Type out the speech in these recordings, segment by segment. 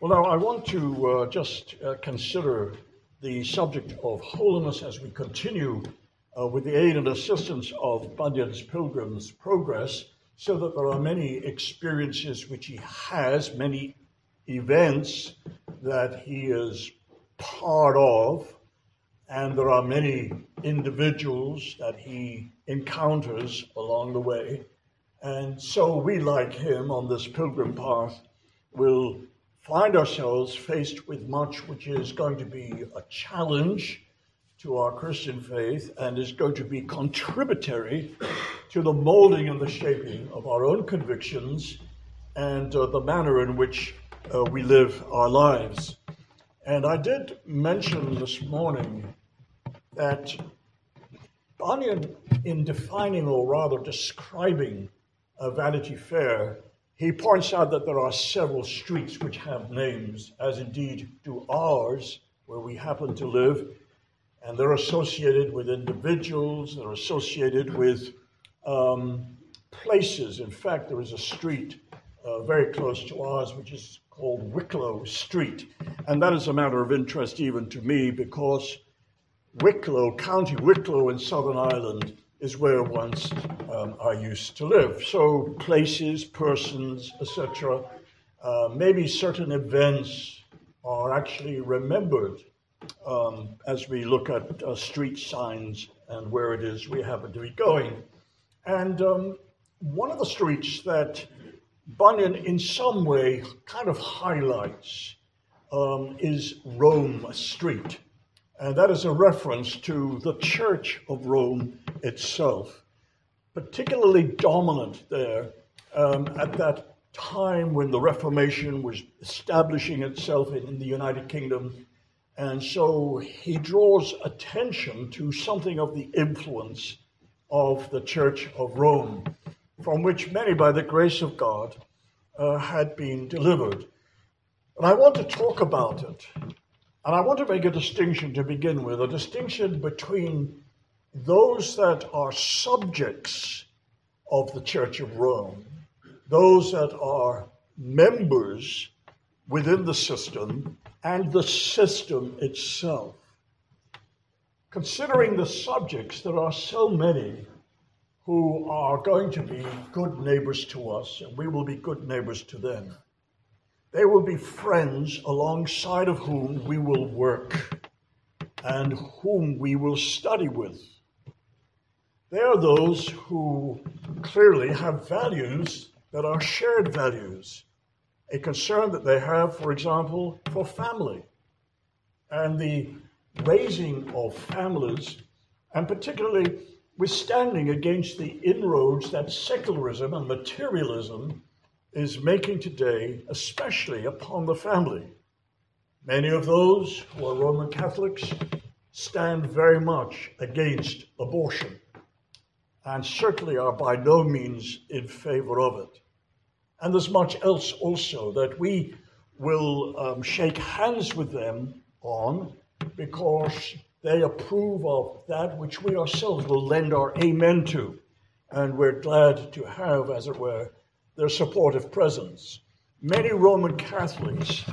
Well, now I want to just consider the subject of holiness as we continue with the aid and assistance of Bunyan's Pilgrim's Progress, so that there are many experiences which he has, many events that he is part of, and there are many individuals that he encounters along the way. And so we, like him on this pilgrim path, will find ourselves faced with much which is going to be a challenge to our Christian faith and is going to be contributory to the molding and the shaping of our own convictions and the manner in which we live our lives. And I did mention this morning that Bunyan, in defining or rather describing Vanity Fair, he points out that there are several streets which have names, as indeed do ours, where we happen to live, and they're associated with individuals, they're associated with places. In fact, there is a street very close to ours which is called Wicklow Street, and that is a matter of interest even to me because Wicklow, County Wicklow in Southern Ireland, is where once I used to live. So places, persons, etc., maybe certain events are actually remembered as we look at street signs and where it is we happen to be going. And one of the streets that Bunyan in some way kind of highlights is Rome Street. And that is a reference to the Church of Rome itself, particularly dominant there at that time when the Reformation was establishing itself in the United Kingdom. And so he draws attention to something of the influence of the Church of Rome, from which many, by the grace of God, had been delivered. And I want to talk about it. And I want to make a distinction to begin with, a distinction between those that are subjects of the Church of Rome, those that are members within the system, and the system itself. Considering the subjects, there are so many who are going to be good neighbors to us, and we will be good neighbors to them. They will be friends alongside of whom we will work and whom we will study with. They are those who clearly have values that are shared values, a concern that they have, for example, for family and the raising of families, and particularly withstanding against the inroads that secularism and materialism is making today, especially upon the family. Many of those who are Roman Catholics stand very much against abortion and certainly are by no means in favor of it. And there's much else also that we will shake hands with them on because they approve of that which we ourselves will lend our amen to. And we're glad to have, as it were, their supportive presence. Many Roman Catholics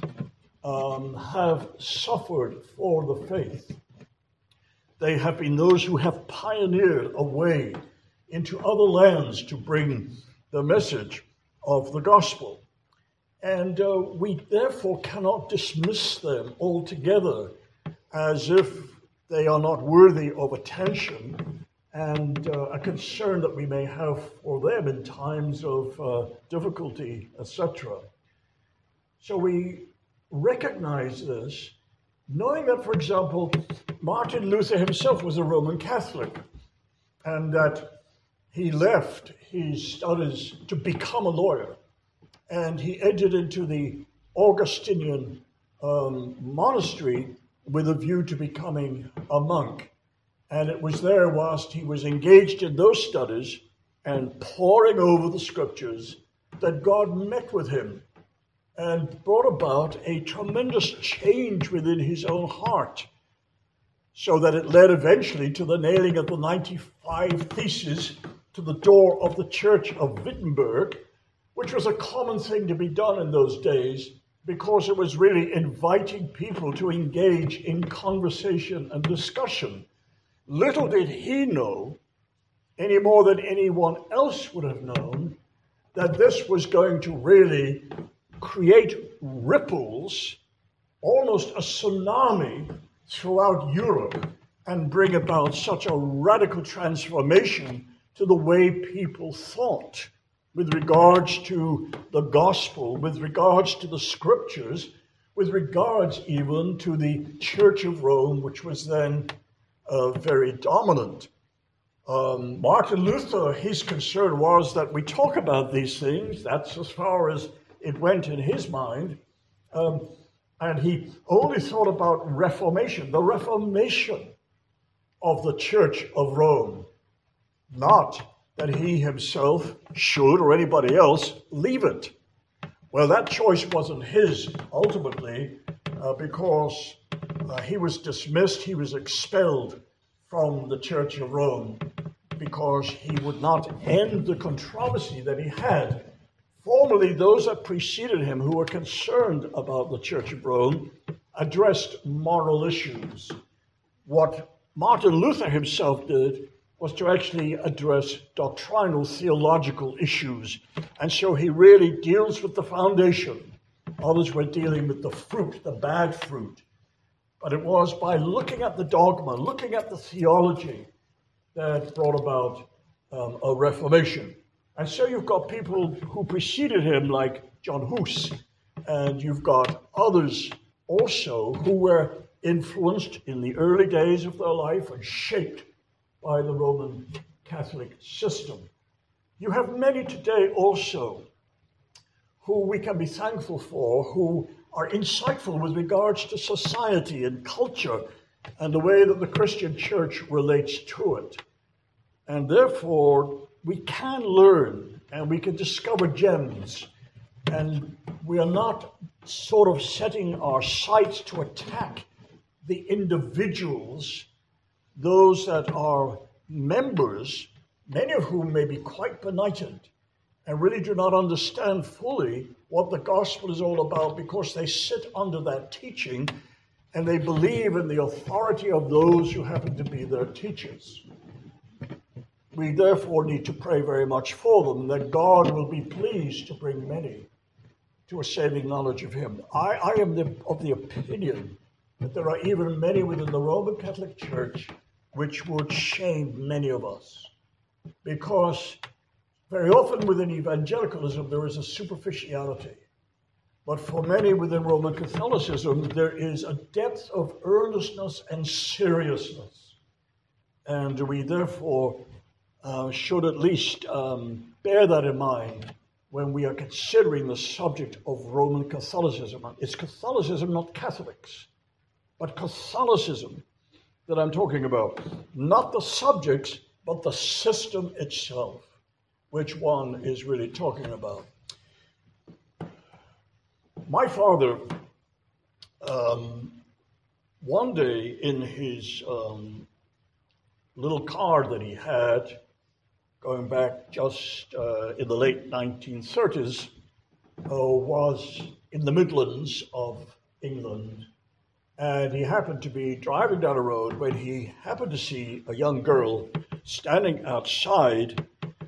have suffered for the faith. They have been those who have pioneered a way into other lands to bring the message of the gospel. And we therefore cannot dismiss them altogether as if they are not worthy of attention and a concern that we may have for them in times of difficulty, etc. So we recognize this, knowing that, for example, Martin Luther himself was a Roman Catholic, and that he left his studies to become a lawyer, and he entered into the Augustinian monastery with a view to becoming a monk. And it was there, whilst he was engaged in those studies and poring over the scriptures, that God met with him and brought about a tremendous change within his own heart, so that it led eventually to the nailing of the 95 Theses to the door of the church of Wittenberg, which was a common thing to be done in those days because it was really inviting people to engage in conversation and discussion. Little did he know, any more than anyone else would have known, that this was going to really create ripples, almost a tsunami throughout Europe, and bring about such a radical transformation to the way people thought with regards to the gospel, with regards to the scriptures, with regards even to the Church of Rome, which was then very dominant. Martin Luther, his concern was that we talk about these things. That's as far as it went in his mind. And he only thought about reformation, the reformation of the Church of Rome, not that he himself should or anybody else leave it. Well, that choice wasn't his ultimately, because he was dismissed, he was expelled from the Church of Rome because he would not end the controversy that he had. Formerly, those that preceded him who were concerned about the Church of Rome addressed moral issues. What Martin Luther himself did was to actually address doctrinal, theological issues. And so he really deals with the foundation. Others were dealing with the fruit, the bad fruit. But it was by looking at the dogma, looking at the theology, that brought about a reformation. And so you've got people who preceded him, like John Hus, and you've got others also who were influenced in the early days of their life and shaped by the Roman Catholic system. You have many today also who we can be thankful for, who are insightful with regards to society and culture and the way that the Christian church relates to it. And therefore, we can learn and we can discover gems. And we are not sort of setting our sights to attack the individuals, those that are members, many of whom may be quite benighted and really do not understand fully what the gospel is all about because they sit under that teaching and they believe in the authority of those who happen to be their teachers. We therefore need to pray very much for them, that God will be pleased to bring many to a saving knowledge of him. I am of the opinion that there are even many within the Roman Catholic Church which would shame many of us, because very often within evangelicalism there is a superficiality. But for many within Roman Catholicism, there is a depth of earnestness and seriousness. And we therefore should at least bear that in mind when we are considering the subject of Roman Catholicism. It's Catholicism, not Catholics, but Catholicism that I'm talking about. Not the subjects, but the system itself, which one is really talking about. My father, one day in his little car that he had, going back just in the late 1930s, was in the Midlands of England. And he happened to be driving down a road when he happened to see a young girl standing outside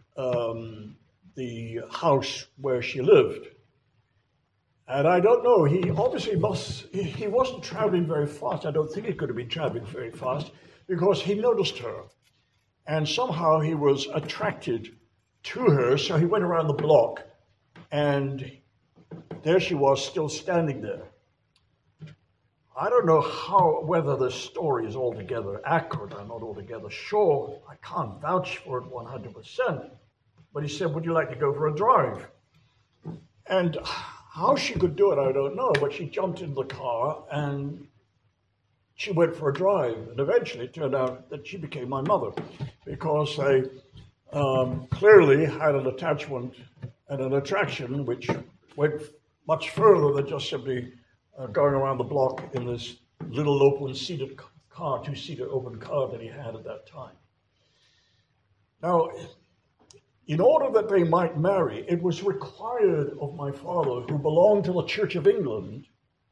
the house where she lived. And I don't know, he wasn't traveling very fast. I don't think he could have been traveling very fast because he noticed her. And somehow he was attracted to her, so he went around the block, and there she was still standing there. I don't know whether this story is altogether accurate. I'm not altogether sure. I can't vouch for it 100%. But he said, would you like to go for a drive? And how she could do it, I don't know. But she jumped in the car and she went for a drive. And eventually it turned out that she became my mother because they clearly had an attachment and an attraction which went much further than just simply going around the block in this little open-seated car, two-seater open car that he had at that time. Now, in order that they might marry, it was required of my father, who belonged to the Church of England,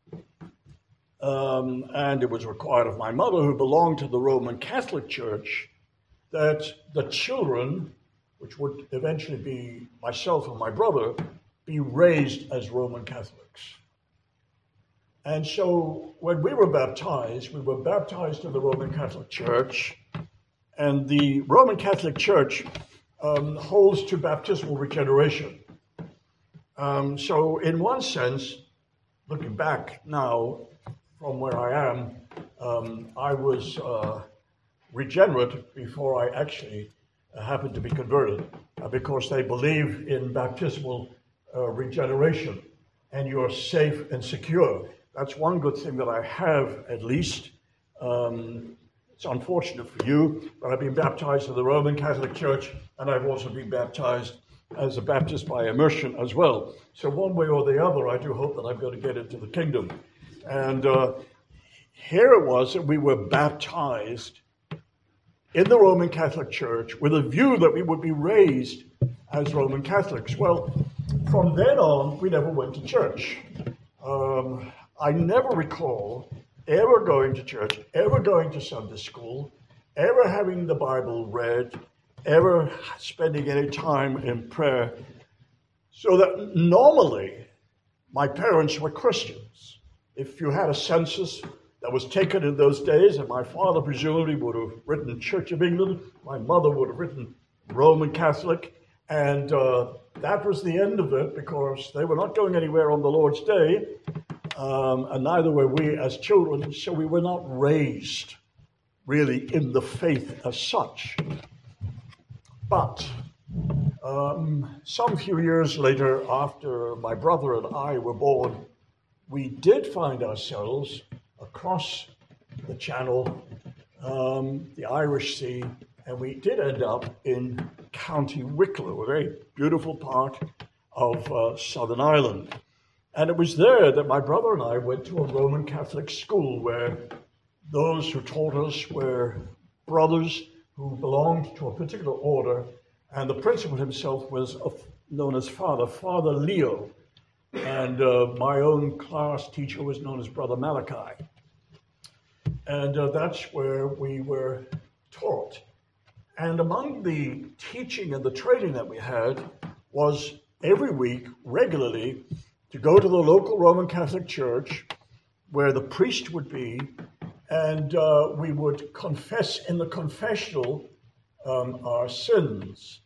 and it was required of my mother, who belonged to the Roman Catholic Church, that the children, which would eventually be myself and my brother, be raised as Roman Catholics. And so when we were baptized in the Roman Catholic Church, and the Roman Catholic Church holds to baptismal regeneration. So in one sense, looking back now from where I am, I was regenerate before I actually happened to be converted, because they believe in baptismal regeneration, and you're safe and secure. That's one good thing that I have, at least. It's unfortunate for you, but I've been baptized in the Roman Catholic Church, and I've also been baptized as a Baptist by immersion as well. So one way or the other, I do hope that I'm going to get into the kingdom. And here it was that we were baptized in the Roman Catholic Church with a view that we would be raised as Roman Catholics. Well, from then on, we never went to church. I never recall ever going to church, ever going to Sunday school, ever having the Bible read, ever spending any time in prayer. So that normally, my parents were Christians. If you had a census that was taken in those days, and my father presumably would have written Church of England, my mother would have written Roman Catholic, and that was the end of it, because they were not going anywhere on the Lord's Day, and neither were we as children, so we were not raised really in the faith as such. But some few years later, after my brother and I were born, we did find ourselves across the Channel, the Irish Sea, and we did end up in County Wicklow, a very beautiful part of Southern Ireland. And it was there that my brother and I went to a Roman Catholic school where those who taught us were brothers who belonged to a particular order, and the principal himself was known as Father Leo, and my own class teacher was known as Brother Malachi. And that's where we were taught. And among the teaching and the training that we had was every week, regularly, to go to the local Roman Catholic Church where the priest would be, and we would confess in the confessional our sins.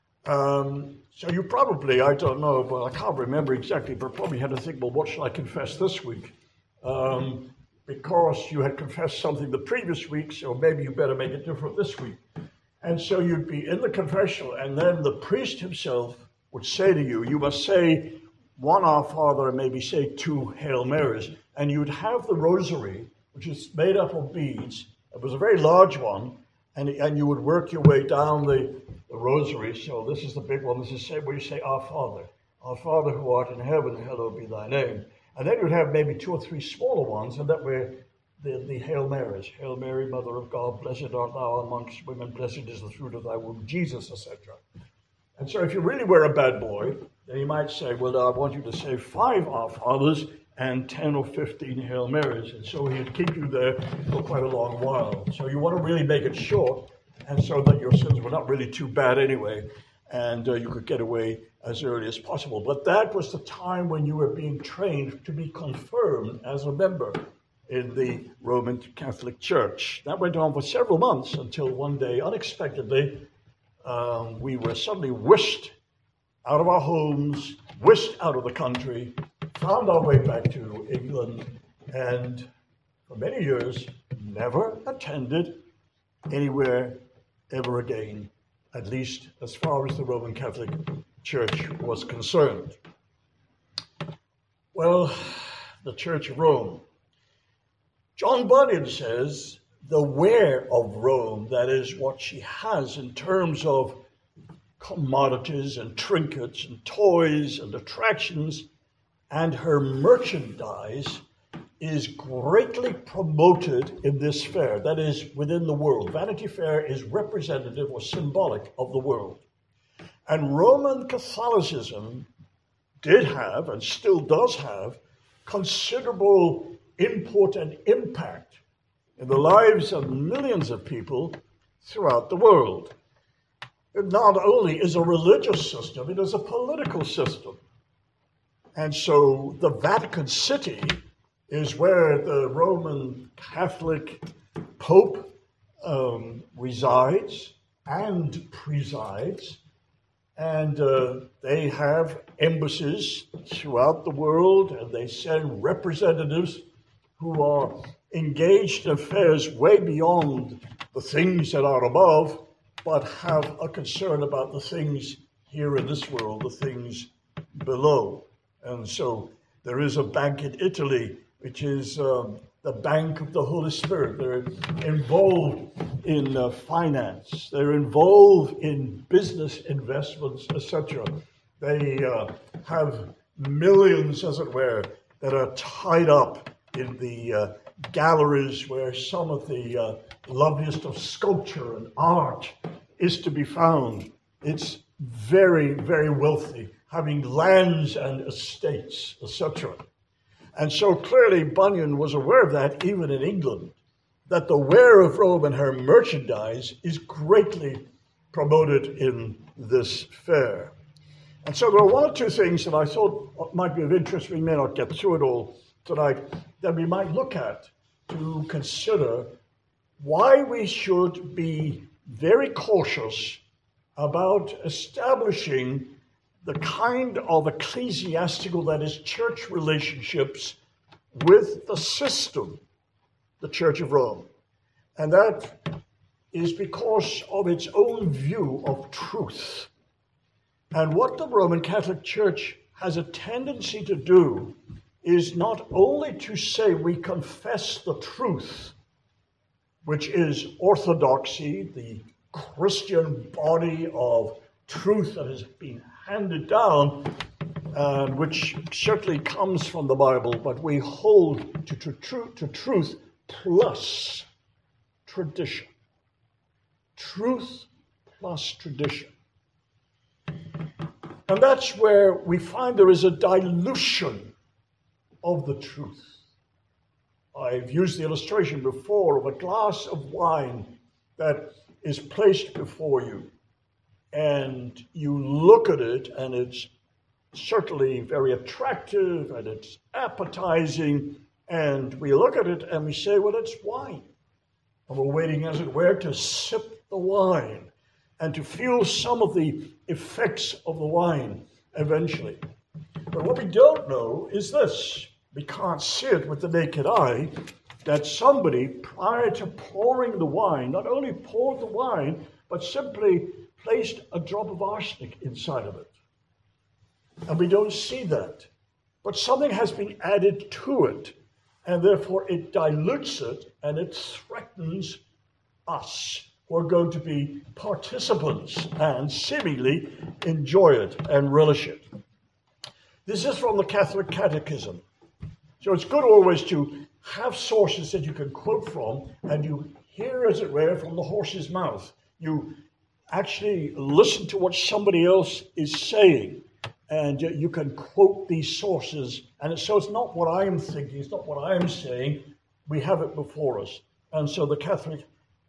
So you probably, I don't know, but I can't remember exactly, but probably had to think, well, what shall I confess this week? Because you had confessed something the previous week, so maybe you better make it different this week. And so you'd be in the confessional, and then the priest himself would say to you, you must say one Our Father and maybe say two Hail Marys. And you'd have the rosary, which is made up of beads. It was a very large one, and you would work your way down the rosary. So this is the big one. This is where you say, Our Father who art in heaven, hallowed be thy name. And then you'd have maybe two or three smaller ones, and that were the Hail Marys. Hail Mary, Mother of God, blessed art thou amongst women, blessed is the fruit of thy womb, Jesus, etc. And so if you really were a bad boy, then you might say, well, I want you to say 5 Our Fathers and 10 or 15 Hail Marys. And so he'd keep you there for quite a long while. So you want to really make it short, and so that your sins were not really too bad anyway, and you could get away as early as possible. But that was the time when you were being trained to be confirmed as a member in the Roman Catholic Church. That went on for several months until one day, unexpectedly, we were suddenly whisked out of our homes, whisked out of the country, found our way back to England, and for many years never attended anywhere ever again, at least as far as the Roman Catholic Church was concerned. Well, the Church of Rome. John Bunyan says the ware of Rome, that is what she has in terms of commodities and trinkets and toys and attractions, and her merchandise is greatly promoted in this fair, that is, within the world. Vanity Fair is representative or symbolic of the world. And Roman Catholicism did have, and still does have, considerable import and impact in the lives of millions of people throughout the world. It not only is a religious system, it is a political system. And so the Vatican City is where the Roman Catholic Pope resides and presides. And they have embassies throughout the world, and they send representatives who are engaged in affairs way beyond the things that are above, but have a concern about the things here in this world, the things below. And so there is a bank in Italy, which is the Bank of the Holy Spirit. They're involved in finance. They're involved in business investments, etc. They have millions, as it were, that are tied up in the galleries where some of the loveliest of sculpture and art is to be found. It's very, very wealthy, having lands and estates, etc. And so clearly Bunyan was aware of that, even in England, that the wear of Rome and her merchandise is greatly promoted in this fair. And so there are one or two things that I thought might be of interest. We may not get through it all tonight, that we might look at to consider why we should be very cautious about establishing the kind of ecclesiastical, that is, church relationships with the system, the Church of Rome. And that is because of its own view of truth. And what the Roman Catholic Church has a tendency to do is not only to say we confess the truth, which is orthodoxy, the Christian body of truth that has been handed down, which certainly comes from the Bible, but we hold to truth plus tradition. Truth plus tradition. And that's where we find there is a dilution of the truth. I've used the illustration before of a glass of wine that is placed before you, and you look at it, and it's certainly very attractive, and it's appetizing, and we look at it and we say, well, it's wine. And we're waiting, as it were, to sip the wine and to feel some of the effects of the wine eventually. But what we don't know is this. We can't see it with the naked eye, that somebody, prior to pouring the wine, not only poured the wine, but simply placed a drop of arsenic inside of it. And we don't see that. But something has been added to it, and therefore it dilutes it, and it threatens us, who are going to be participants and seemingly enjoy it and relish it. This is from the Catholic Catechism. So it's good always to have sources that you can quote from, and you hear, as it were, from the horse's mouth. You actually listen to what somebody else is saying, and you can quote these sources. And so it's not what I am thinking, it's not what I am saying. We have it before us. And so the Catholic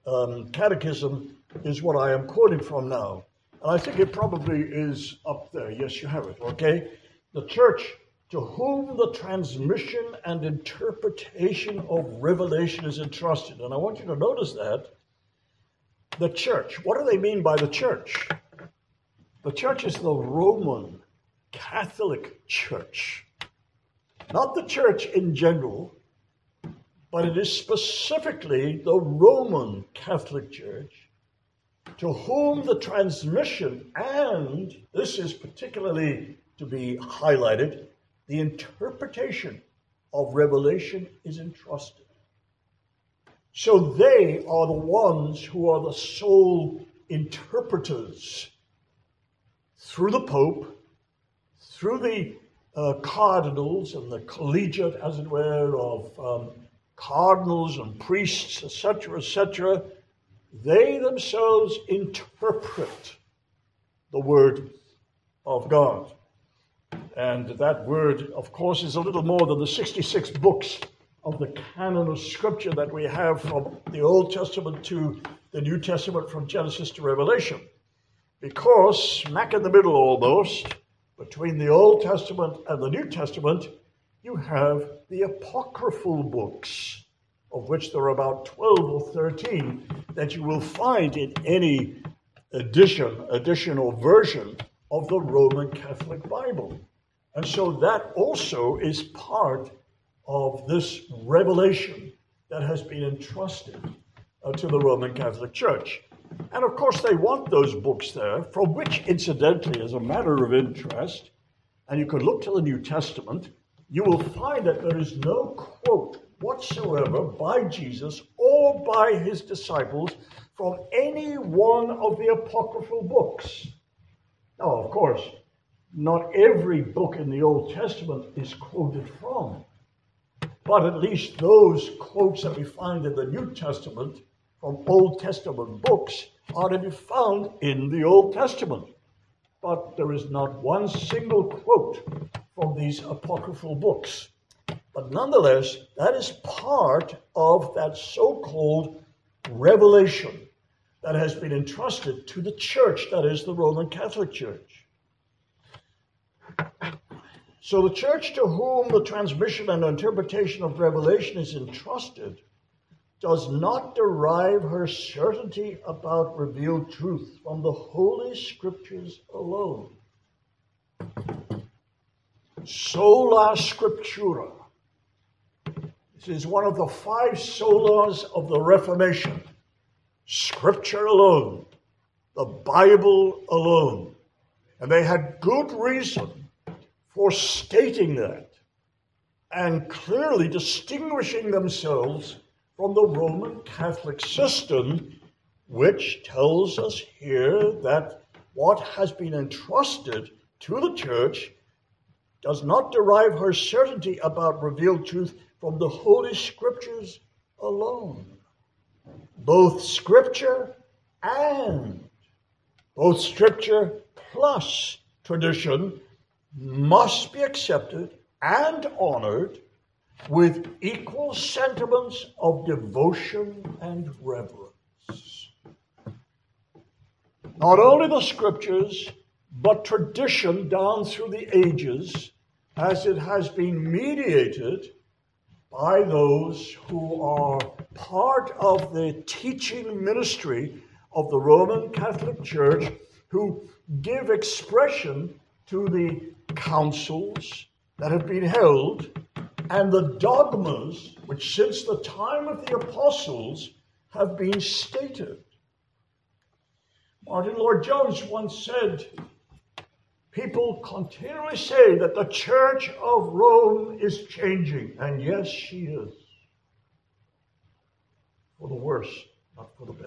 Catechism is what I am quoting from now. And I think it probably is up there. Yes, you have it, okay? The Church, to whom the transmission and interpretation of revelation is entrusted. And I want you to notice that. The Church, what do they mean by the Church? The Church is the Roman Catholic Church. Not the Church in general, but it is specifically the Roman Catholic Church, to whom the transmission, and this is particularly to be highlighted, the interpretation of revelation is entrusted. So they are the ones who are the sole interpreters through the Pope, through the cardinals and the collegiate, as it were, of cardinals and priests, etc., etc. They themselves interpret the Word of God. And that Word, of course, is a little more than the 66 books of the canon of Scripture that we have from the Old Testament to the New Testament, from Genesis to Revelation. Because smack in the middle almost, between the Old Testament and the New Testament, you have the apocryphal books, of which there are about 12 or 13 that you will find in any edition or version of the Roman Catholic Bible. And so that also is part of this revelation that has been entrusted to the Roman Catholic Church. And of course they want those books there, from which, incidentally, as a matter of interest, and you can look to the New Testament, you will find that there is no quote whatsoever by Jesus or by his disciples from any one of the apocryphal books. Now, of course, not every book in the Old Testament is quoted from, but at least those quotes that we find in the New Testament from Old Testament books are to be found in the Old Testament. But there is not one single quote from these apocryphal books. But nonetheless, that is part of that so-called revelation that has been entrusted to the church, that is the Roman Catholic Church. So the church to whom the transmission and interpretation of revelation is entrusted does not derive her certainty about revealed truth from the Holy Scriptures alone. Sola Scriptura. This is one of the 5 solas of the Reformation. Scripture alone, the Bible alone. And they had good reason for stating that and clearly distinguishing themselves from the Roman Catholic system, which tells us here that what has been entrusted to the church does not derive her certainty about revealed truth from the Holy Scriptures alone. Both Scripture plus tradition must be accepted and honored with equal sentiments of devotion and reverence. Not only the Scriptures, but tradition down through the ages, as it has been mediated by those who are part of the teaching ministry of the Roman Catholic Church, who give expression to the councils that have been held and the dogmas which since the time of the apostles have been stated. Martin Lloyd-Jones once said, people continually say that the Church of Rome is changing, and yes, she is. For the worse, not for the better.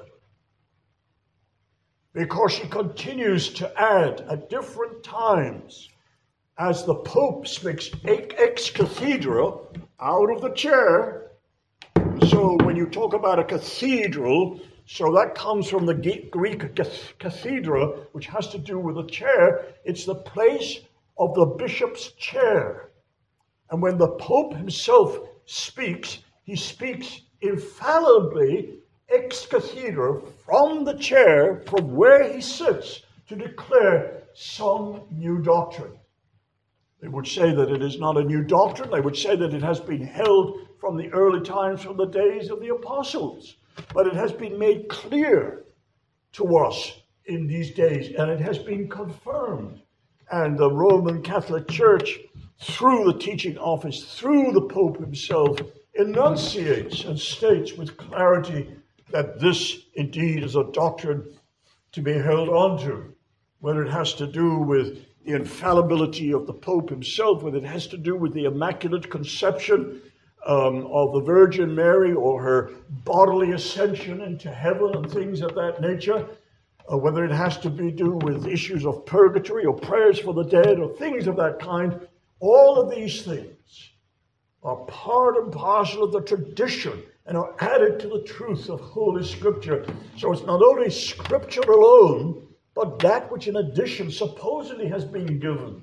Because she continues to add at different times, as the Pope speaks ex cathedra, out of the chair. So when you talk about a cathedral, so that comes from the Greek cathedra, which has to do with a chair. It's the place of the bishop's chair. And when the Pope himself speaks, he speaks infallibly ex cathedra, from the chair, from where he sits, to declare some new doctrine. They would say that it is not a new doctrine. They would say that it has been held from the early times, from the days of the apostles. But it has been made clear to us in these days, and it has been confirmed. And the Roman Catholic Church, through the teaching office, through the Pope himself, enunciates and states with clarity that this indeed is a doctrine to be held onto, whether it has to do with the infallibility of the Pope himself, whether it has to do with the Immaculate Conception of the Virgin Mary, or her bodily ascension into heaven and things of that nature, whether it has to do with issues of purgatory or prayers for the dead or things of that kind. All of these things are part and parcel of the tradition and are added to the truth of Holy Scripture. So it's not only Scripture alone, but that which in addition supposedly has been given.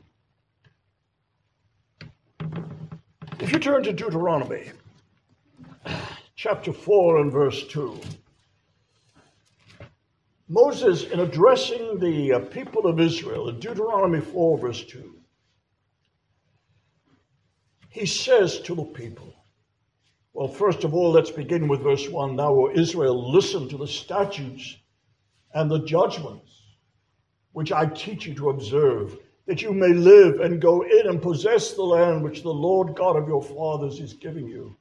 If you turn to Deuteronomy, chapter 4 and verse 2, Moses, in addressing the people of Israel, in Deuteronomy 4 verse 2, he says to the people, well, first of all, let's begin with verse 1. Now, O Israel, listen to the statutes and the judgments which I teach you to observe, that you may live and go in and possess the land which the Lord God of your fathers is giving you.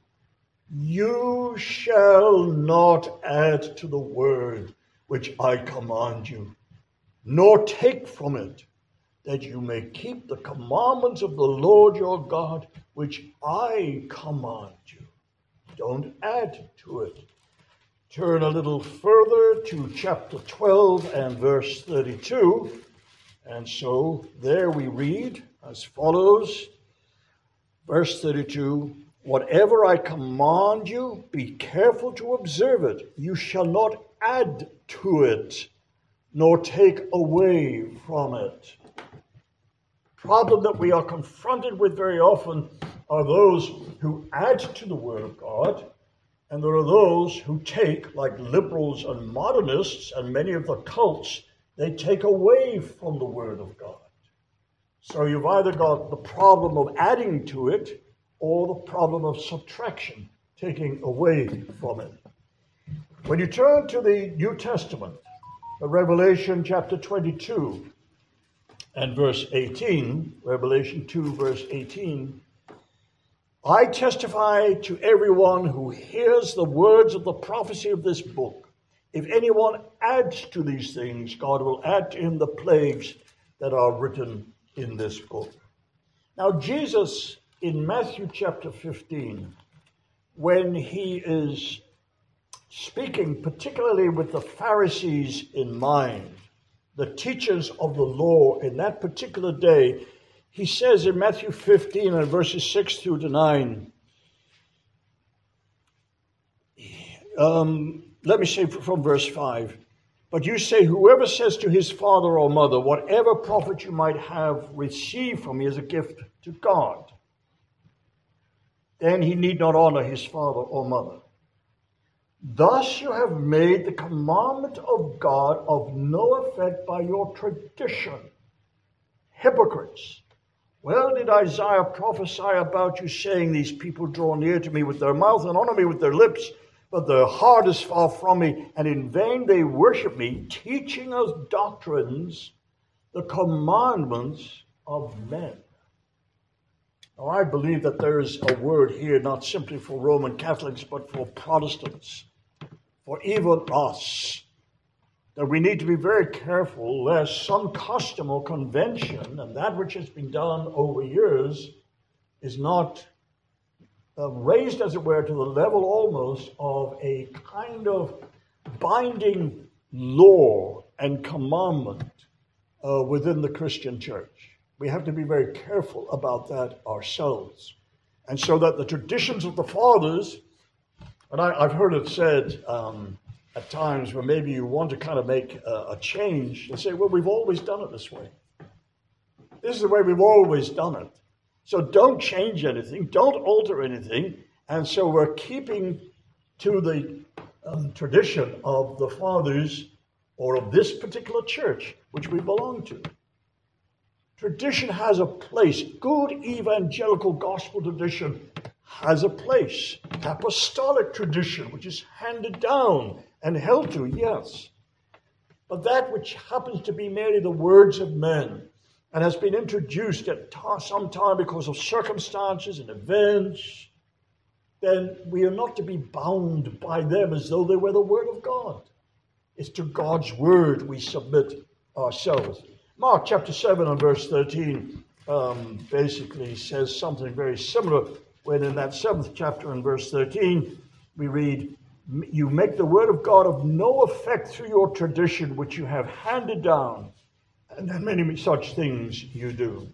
You shall not add to the word which I command you, nor take from it, that you may keep the commandments of the Lord your God, which I command you. Don't add to it. Turn a little further to chapter 12 and verse 32. And so there we read as follows, verse 32, whatever I command you, be careful to observe it. You shall not add to it, nor take away from it. Problem that we are confronted with very often are those who add to the Word of God, and there are those who take, like liberals and modernists and many of the cults, they take away from the Word of God. So you've either got the problem of adding to it or the problem of subtraction, taking away from it. When you turn to the New Testament, Revelation chapter 22 and verse 18, Revelation 2 verse 18, I testify to everyone who hears the words of the prophecy of this book. If anyone adds to these things, God will add to him the plagues that are written in this book. Now, Jesus, in Matthew chapter 15, when he is speaking particularly with the Pharisees in mind, the teachers of the law in that particular day, he says in Matthew 15 and verses 6 through to 9, let me say from verse 5, but you say, whoever says to his father or mother, whatever profit you might have received from me as a gift to God, then he need not honor his father or mother. Thus you have made the commandment of God of no effect by your tradition. Hypocrites! Well did Isaiah prophesy about you, saying, these people draw near to me with their mouth and honor me with their lips, but their heart is far from me, and in vain they worship me, teaching us doctrines, the commandments of men. Now, I believe that there is a word here not simply for Roman Catholics, but for Protestants, for even us, that we need to be very careful lest some custom or convention, and that which has been done over years, is not raised, as it were, to the level almost of a kind of binding law and commandment within the Christian church. We have to be very careful about that ourselves. And so that the traditions of the fathers, and I've heard it said at times where maybe you want to kind of make a change and say, well, we've always done it this way. This is the way we've always done it. So don't change anything, don't alter anything. And so we're keeping to the tradition of the fathers or of this particular church, which we belong to. Tradition has a place. Good evangelical gospel tradition has a place. Apostolic tradition, which is handed down and held to, yes. But that which happens to be merely the words of men and has been introduced at some time because of circumstances and events, then we are not to be bound by them as though they were the Word of God. It's to God's Word we submit ourselves. Mark chapter 7 and verse 13 basically says something very similar when in that 7th chapter and verse 13 we read, you make the Word of God of no effect through your tradition which you have handed down, and then many such things you do.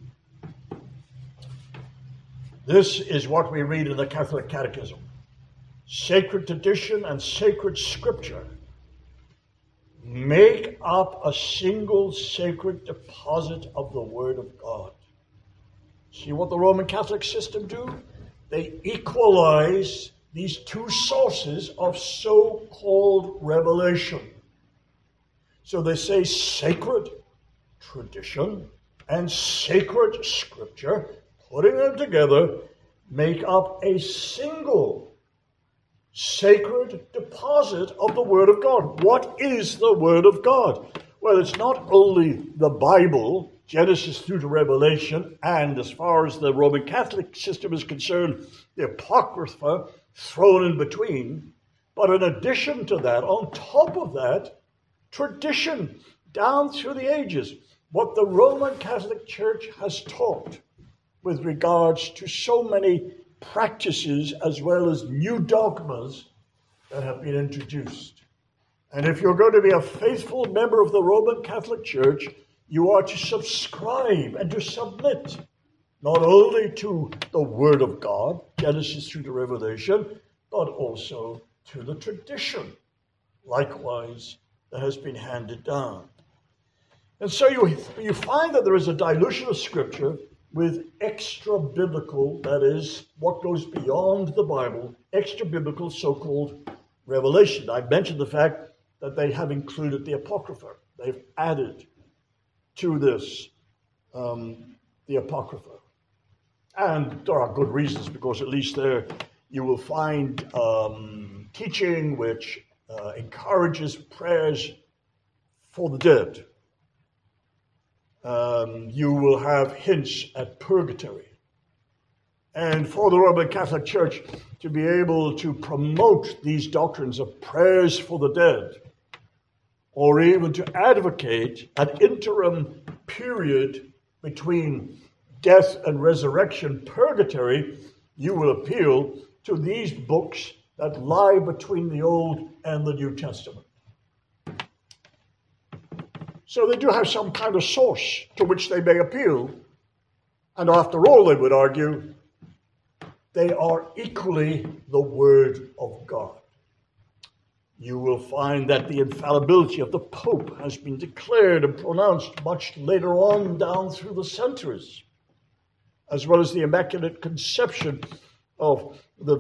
This is what we read in the Catholic Catechism. Sacred tradition and sacred scripture make up a single sacred deposit of the Word of God. See what the Roman Catholic system do? They equalize these two sources of so-called revelation. So they say sacred tradition and sacred scripture, putting them together, make up a single sacred deposit of the Word of God. What is the Word of God? Well, it's not only the Bible, Genesis through to Revelation, and as far as the Roman Catholic system is concerned, the Apocrypha thrown in between, but in addition to that, on top of that, tradition down through the ages, what the Roman Catholic Church has taught with regards to so many practices as well as new dogmas that have been introduced. And if you're going to be a faithful member of the Roman Catholic Church, you are to subscribe and to submit not only to the Word of God, Genesis through to Revelation, but also to the tradition, likewise, that has been handed down. And so you find that there is a dilution of Scripture with extra-biblical, that is, what goes beyond the Bible, extra-biblical so-called revelation. I mentioned the fact that they have included the Apocrypha. They've added to this the Apocrypha. And there are good reasons, because at least there you will find teaching which encourages prayers for the dead. You will have hints at purgatory. And for the Roman Catholic Church to be able to promote these doctrines of prayers for the dead, or even to advocate an interim period between death and resurrection, purgatory, you will appeal to these books that lie between the Old and the New Testament. So they do have some kind of source to which they may appeal. And after all, they would argue, they are equally the Word of God. You will find that the infallibility of the Pope has been declared and pronounced much later on down through the centuries, as well as the Immaculate Conception of the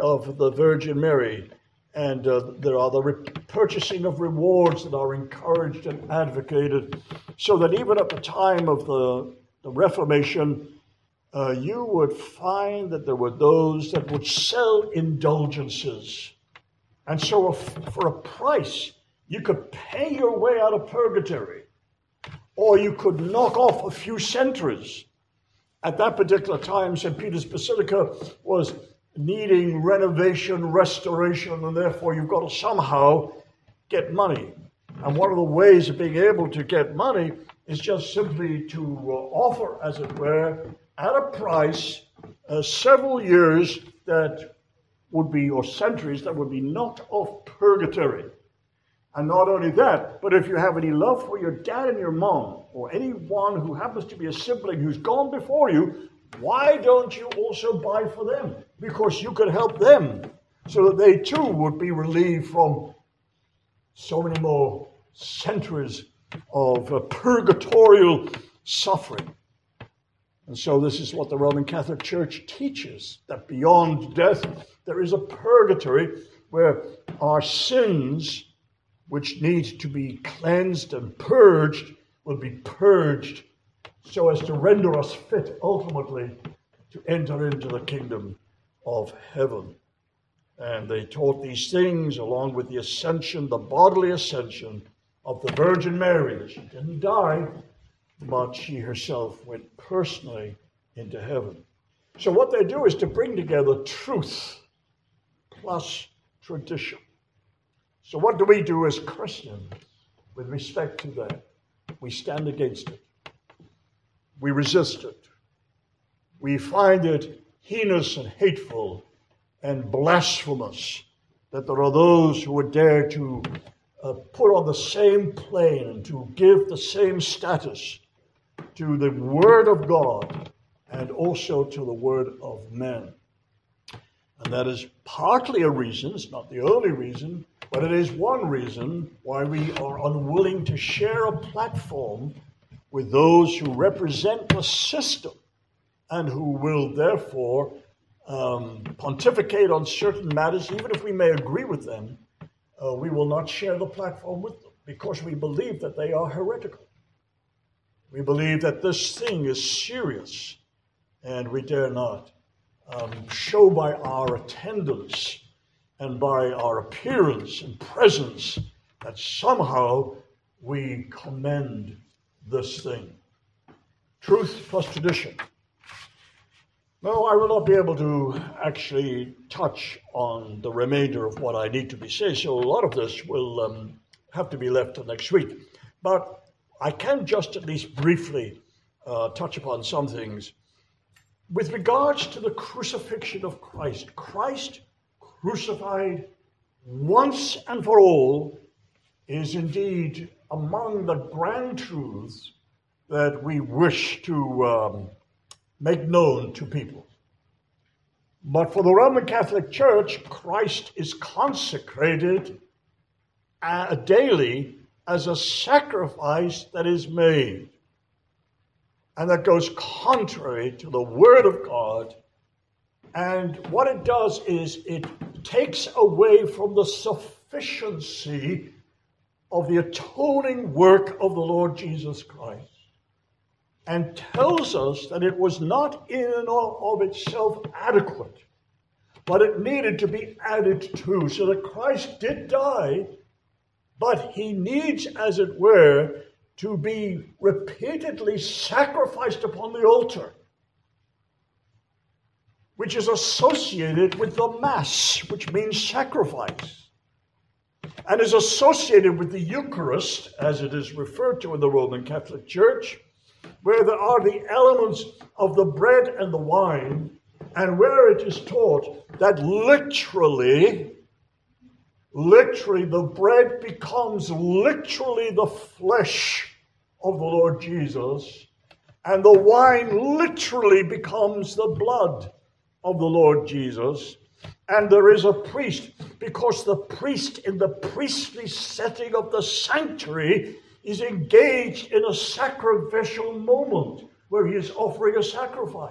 Virgin Mary. And there are the purchasing of rewards that are encouraged and advocated, so that even at the time of the Reformation, you would find that there were those that would sell indulgences. And so for a price, you could pay your way out of purgatory, or you could knock off a few centuries. At that particular time, St. Peter's Basilica was needing renovation, restoration, and therefore you've got to somehow get money. And one of the ways of being able to get money is just simply to offer, as it were, at a price, several years that would be, or centuries, that would be knocked off purgatory. And not only that, but if you have any love for your dad and your mom, or anyone who happens to be a sibling who's gone before you, why don't you also buy for them? Because you could help them, so that they too would be relieved from so many more centuries of purgatorial suffering. And so this is what the Roman Catholic Church teaches, that beyond death there is a purgatory where our sins, which need to be cleansed and purged, will be purged so as to render us fit ultimately to enter into the kingdom of heaven. And they taught these things along with the ascension, the bodily ascension of the Virgin Mary. She didn't die, but she herself went personally into heaven. So what they do is to bring together truth plus tradition. So what do we do as Christians with respect to that? We stand against it. We resist it. We find it heinous and hateful and blasphemous that there are those who would dare to put on the same plane and to give the same status to the Word of God and also to the word of men. And that is partly a reason, it's not the only reason, But it is one reason why we are unwilling to share a platform with those who represent the system and who will therefore pontificate on certain matters. Even if we may agree with them, we will not share the platform with them because we believe that they are heretical. We believe that this thing is serious, and we dare not show by our attendance and by our appearance and presence that somehow we commend this thing. Truth plus tradition. No, I will not be able to actually touch on the remainder of what I need to be said, so a lot of this will have to be left till next week. But I can just at least briefly touch upon some things. With regards to the crucifixion of Christ, Christ crucified once and for all is indeed among the grand truths that we wish to make known to people. But for the Roman Catholic Church, Christ is consecrated daily as a sacrifice that is made. And that goes contrary to the Word of God. And what it does is it takes away from the sufficiency of the atoning work of the Lord Jesus Christ and tells us that it was not in and of itself adequate, but it needed to be added to, so that Christ did die, but he needs, as it were, to be repeatedly sacrificed upon the altar, which is associated with the Mass, which means sacrifice, and is associated with the Eucharist, as it is referred to in the Roman Catholic Church, where there are the elements of the bread and the wine, and where it is taught that literally the bread becomes literally the flesh of the Lord Jesus, and the wine literally becomes the blood of the Lord Jesus. And there is a priest, because the priest in the priestly setting of the sanctuary is engaged in a sacrificial moment where he is offering a sacrifice.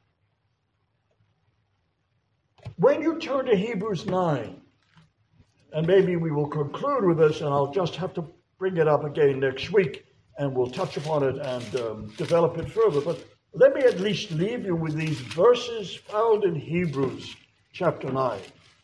When you turn to Hebrews 9, and maybe we will conclude with this, and I'll just have to bring it up again next week, and we'll touch upon it and develop it further. But let me at least leave you with these verses found in Hebrews chapter 9.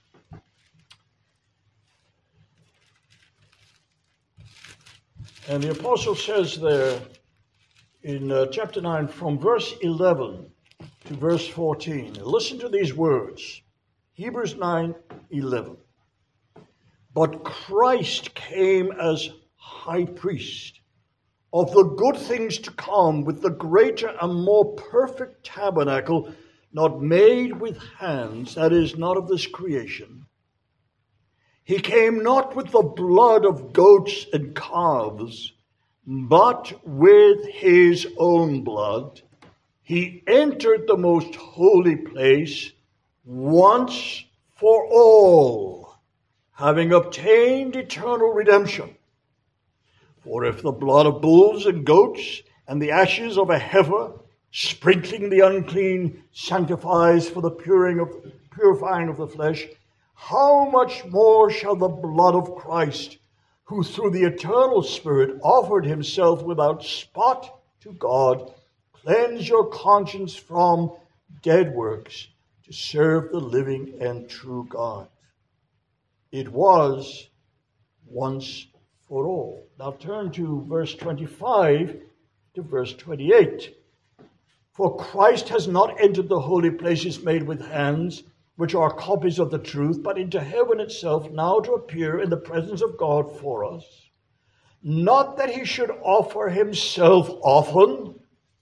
And the apostle says there in chapter 9, from verse 11 to verse 14, listen to these words. Hebrews 9:11. But Christ came as high priest of the good things to come with the greater and more perfect tabernacle, not made with hands, that is, not of this creation. He came not with the blood of goats and calves, but with his own blood. He entered the most holy place once for all, having obtained eternal redemption. For if the blood of bulls and goats and the ashes of a heifer, sprinkling the unclean, sanctifies for the purifying of the flesh, how much more shall the blood of Christ, who through the eternal Spirit offered himself without spot to God, cleanse your conscience from dead works to serve the living and true God. It was once for all. Now turn to verse 25 to verse 28. For Christ has not entered the holy places made with hands, which are copies of the truth, but into heaven itself, now to appear in the presence of God for us. Not that he should offer himself often,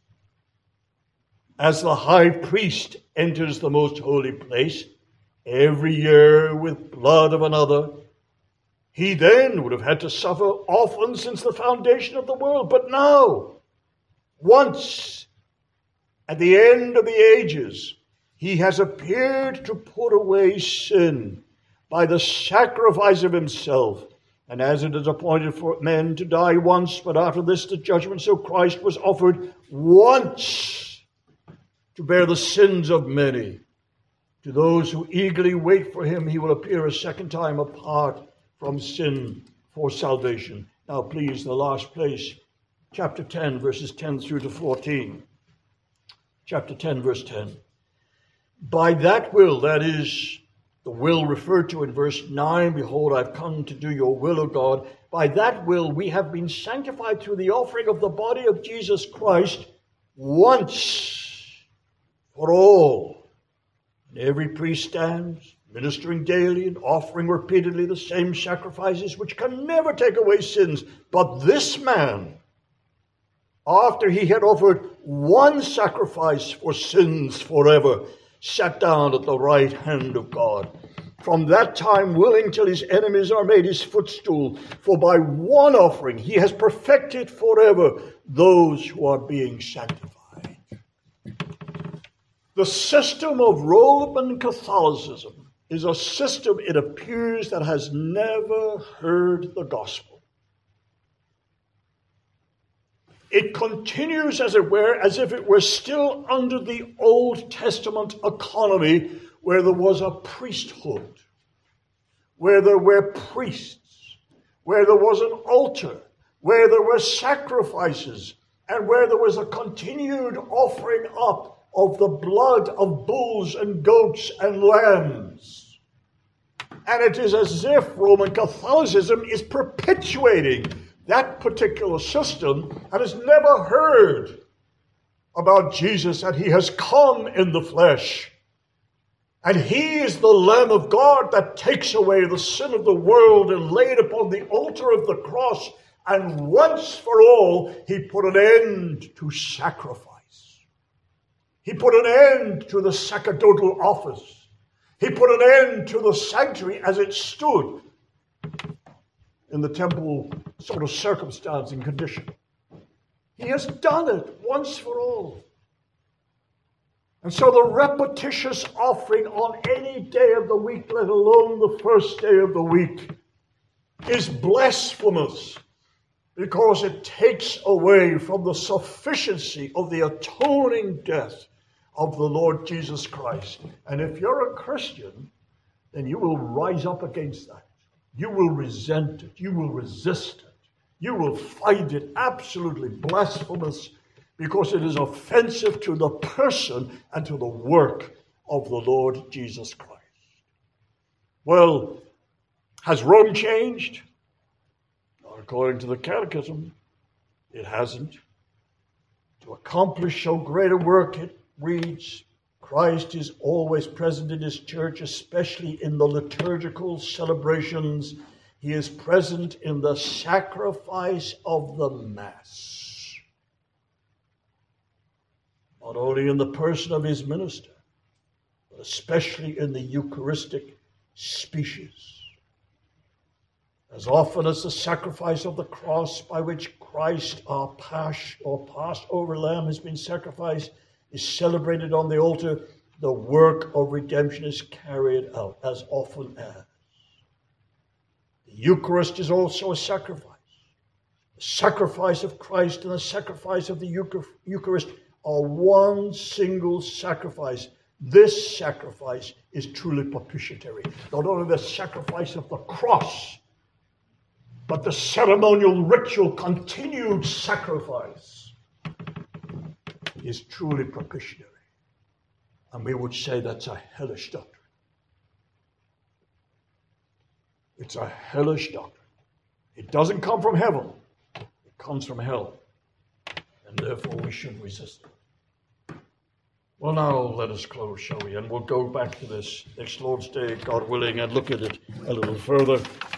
as the high priest enters the most holy place every year with blood of another. He then would have had to suffer often since the foundation of the world. But now, once at the end of the ages, he has appeared to put away sin by the sacrifice of himself. And as it is appointed for men to die once, but after this the judgment, so Christ was offered once to bear the sins of many. To those who eagerly wait for him, he will appear a second time apart from sin for salvation. Now please, the last place, chapter 10, verses 10 through to 14. Chapter 10, verse 10. By that will, that is, the will referred to in verse 9, behold, I've come to do your will, O God. By that will we have been sanctified through the offering of the body of Jesus Christ once for all. And every priest stands, ministering daily and offering repeatedly the same sacrifices which can never take away sins. But this man, after he had offered one sacrifice for sins forever, sat down at the right hand of God. From that time willing till his enemies are made his footstool. For by one offering he has perfected forever those who are being sanctified. The system of Roman Catholicism is a system, it appears, that has never heard the gospel. It continues, as it were, as if it were still under the Old Testament economy, where there was a priesthood, where there were priests, where there was an altar, where there were sacrifices, and where there was a continued offering up of the blood of bulls and goats and lambs. And it is as if Roman Catholicism is perpetuating that particular system and has never heard about Jesus, that he has come in the flesh. And he is the Lamb of God that takes away the sin of the world and laid upon the altar of the cross. And once for all, he put an end to sacrifice. He put an end to the sacerdotal office. He put an end to the sanctuary as it stood in the temple sort of circumstance and condition. He has done it once for all. And so the repetitious offering on any day of the week, let alone the first day of the week, is blasphemous, because it takes away from the sufficiency of the atoning death of the Lord Jesus Christ. And if you're a Christian, then you will rise up against that. You will resent it. You will resist it. You will find it absolutely blasphemous, because it is offensive to the person and to the work of the Lord Jesus Christ. Well, has Rome changed? Not according to the Catechism. It hasn't. To accomplish so great a work, it reads, Christ is always present in his church, especially in the liturgical celebrations. He is present in the sacrifice of the Mass. Not only in the person of his minister, but especially in the Eucharistic species. As often as the sacrifice of the cross by which Christ, our Passover lamb, has been sacrificed, is celebrated on the altar, the work of redemption is carried out as often as. The Eucharist is also a sacrifice. The sacrifice of Christ and the sacrifice of the Eucharist are one single sacrifice. This sacrifice is truly propitiatory. Not only the sacrifice of the cross, but the ceremonial, ritual, continued sacrifice is truly propitiatory. And we would say that's a hellish doctrine. It's a hellish doctrine. It doesn't come from heaven. It comes from hell. And therefore we should resist it. Well, now let us close, shall we? And we'll go back to this next Lord's Day, God willing, and look at it a little further.